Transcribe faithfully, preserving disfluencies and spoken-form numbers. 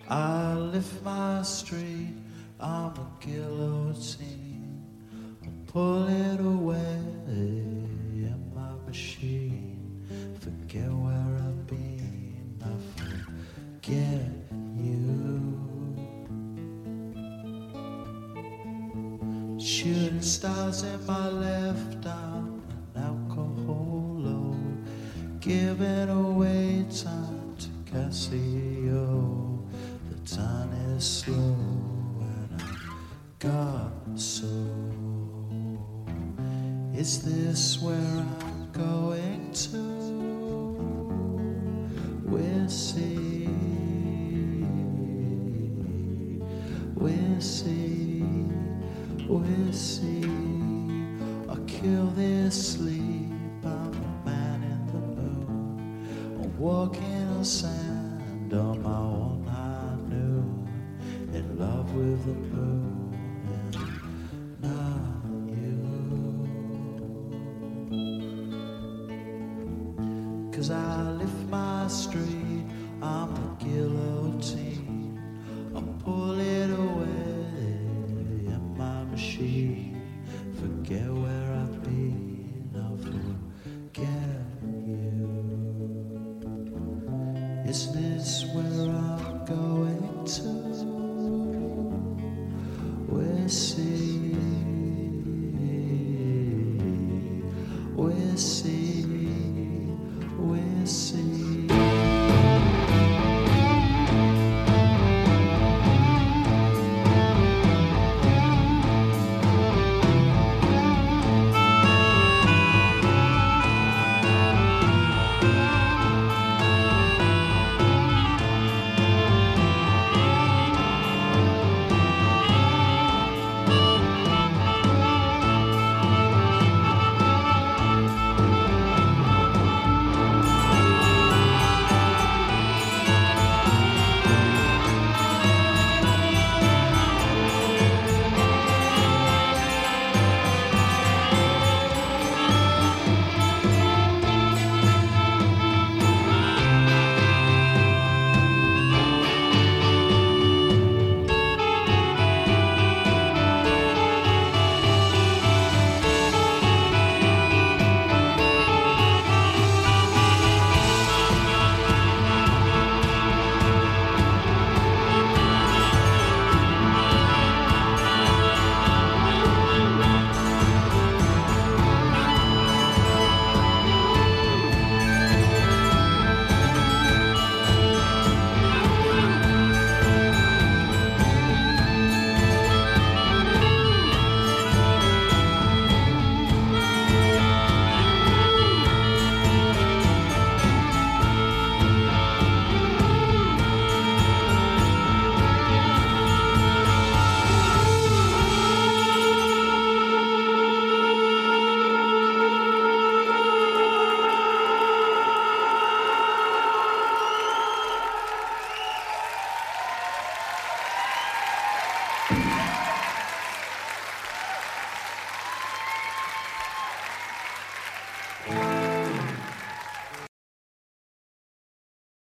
I lift my street, I'm a guillotine. I pull it away in my machine. Forget where I've been, I forget you. Shooting stars in my left arm, an alcohol load, giving away time to Casio. The time is slow and I got so. Is this where I'm going to? We'll see, we'll see, we'll see. I'll kill this sleep, I'm a man in the moon. I'm walking on sand on my own high noon, in love with the moon and not you. 'Cause I lift my street, I'm a guillotine. I pull it away in my machine. Forget where I've been, I'll forget you. Is this where I'm going to? We'll see.